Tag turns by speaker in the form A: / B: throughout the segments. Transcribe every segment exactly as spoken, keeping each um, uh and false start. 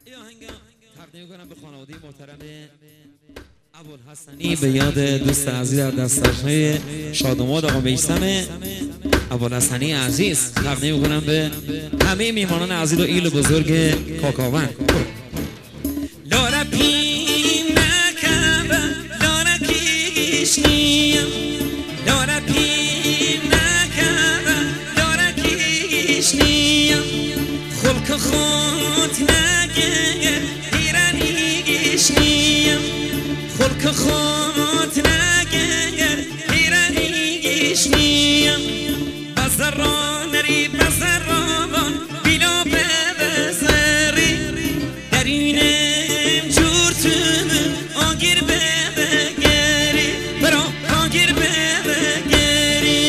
A: تقدیم کنم به خانواده محترم ابوالحسنی به یاد دوست عزیز در دسترهای شادماد آقا میثم ابوالحسنی عزیز. تقدیم کنم به همه میهمانان عزیز و ایل بزرگ کاکاون. لارا پی نکبه لارا کیشنیم لارا پی نکبه لارا کیشنیم خلق خود نگه ایرانی گیشنیم خلق خود نگه ایرانی گیشنیم بزرانری بزران بیلا به بزری درینم جورتون آگیر به بگری برا آگیر به بگری.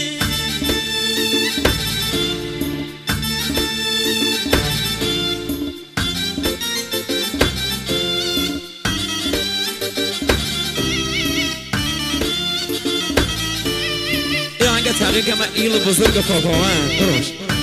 A: یا هنگه تقیق من ایل بزرگ کاکاون بروش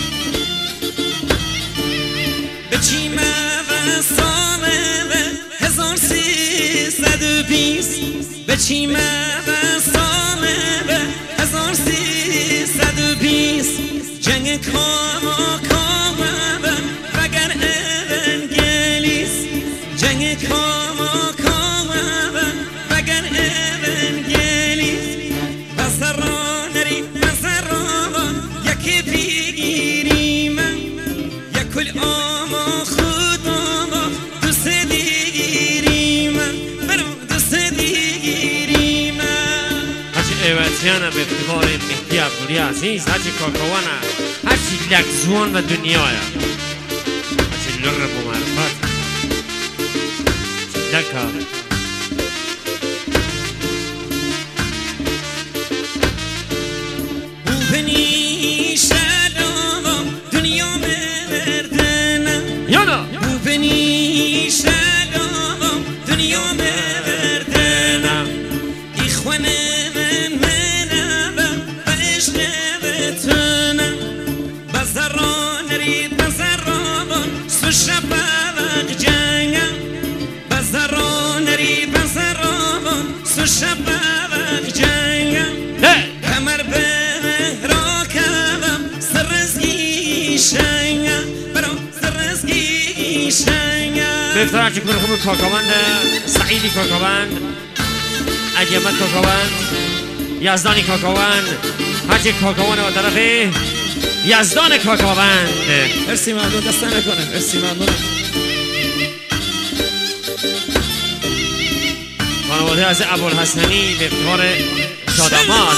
A: به چیمه و سامه و هزار سیصد و بیست به چیمه و سامه و هزار سیصد و بیست جنگ کاما کاما و وگر اونگلیس جنگ کاما کاما و وگر اونگلیس بسرانری بسران یکی بگیریم یکل آما خود آما دوست دیگیریم برو دوست دیگیریم.
B: هرچی ایواتیانه به افتخار مهدی عبدولی عزیز هرچی کاکاوانه هرچی لگزوان و دنیایه هرچی لرب و معرفت لکه
A: بوبنی شلوم دنیا مردنم
B: یانا
A: بوبنی شلوم دنیا مردنم ایخوانه من منم عشق بتونم بزران ری بزران سو شبق جنگم بزران ری بزران سو شبق جنگم کمر به
B: به افتخار هرچی کار خوب کاکاوند سعیدی کاکاوند علیمت کاکاوند یزدانی کاکاوند هرچی کاکاوند و طرف یزدان کاکاوند.
A: مرسی ممنون دست نکنه. مرسی ممنون.
B: خانواده از ابوالحسنی به افتخار شادمان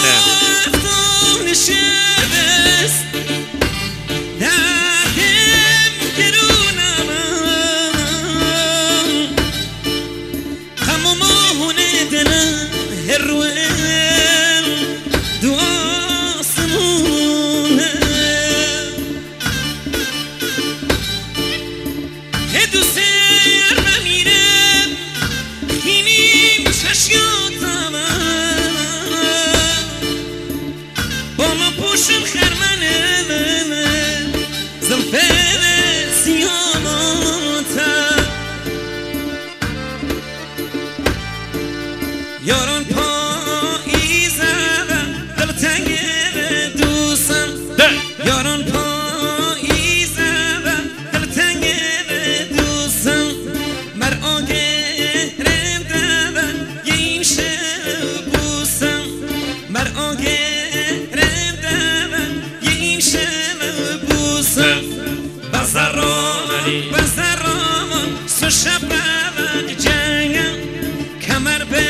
A: یاران پاییزه دلتنگ دوستم یاران پاییزه دلتنگ دوستم مرا گرم دادن یه این شب بوسم مرا گرم دادن یه این شب بوسم بزران بزران سو شب جنگم کمر به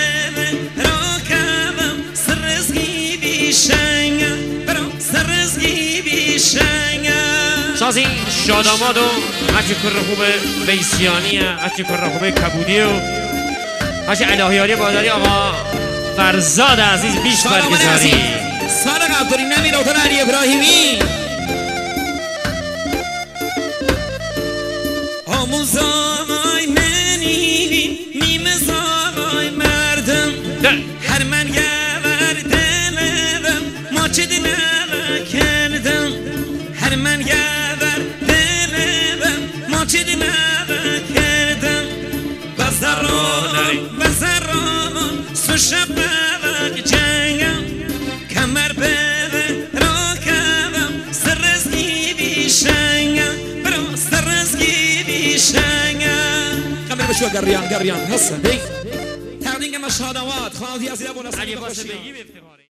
B: شازی شاداماد و هرچی کر خوب بیسیانی هرچی کر خوب کبودی و هرچی الهیاری باداری آقا فرزاد عزیز بیش برگزاری
A: صادق عبدالی نمی دکتر علی ابراهیمی آموزای منی نیمه زای مردم هر من گور دلم ما چه دلم کردم هر من گور دلم ما چه دلم شو قريان قريان هسه هي تقديم مشهدوات خالد ياسين ابو نصر
B: علی قاسم بگیم افتخار